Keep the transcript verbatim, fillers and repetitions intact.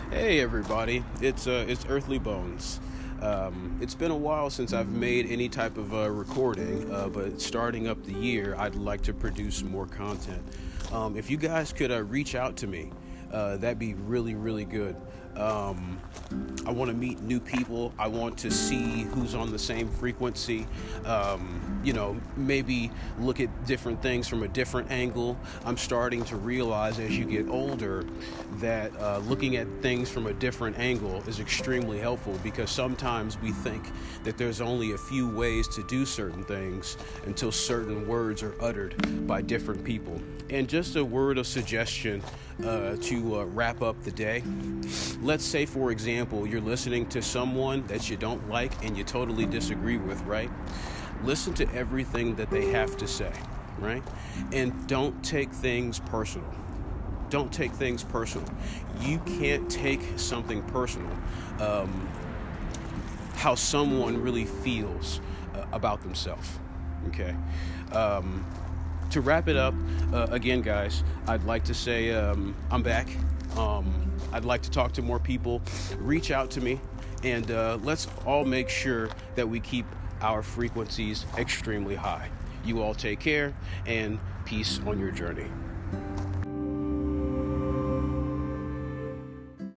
Hey everybody, it's uh, it's Earthly Bones. Um, it's been a while since I've made any type of uh, recording, uh, but starting up the year, I'd like to produce more content. Um, if you guys could uh, reach out to me, uh, that'd be really, really good. Um, I want to meet new people. I want to see who's on the same frequency. Um, you know, maybe look at different things from a different angle. I'm starting to realize as you get older that uh, looking at things from a different angle is extremely helpful, because sometimes we think that there's only a few ways to do certain things until certain words are uttered by different people. And just a word of suggestion uh, to uh, wrap up the day. Let's say, for example, you're listening to someone that you don't like and you totally disagree with, right? Listen to everything that they have to say, right? And don't take things personal. Don't take things personal. You can't take something personal, um, how someone really feels uh, about themselves, okay? Um, to wrap it up, uh, again, guys, I'd like to say um, I'm back. Um, I'd like to talk to more people. Reach out to me, and uh, let's all make sure that we keep our frequencies extremely high. You all take care, and peace on your journey.